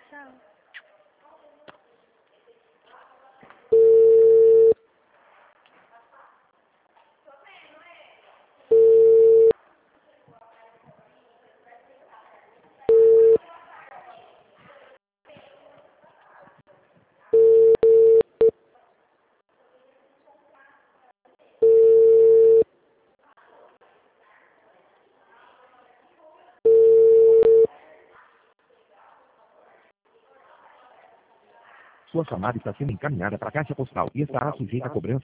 Tchau. Sua chamada está sendo encaminhada para a caixa postal e estará sujeita a cobrança.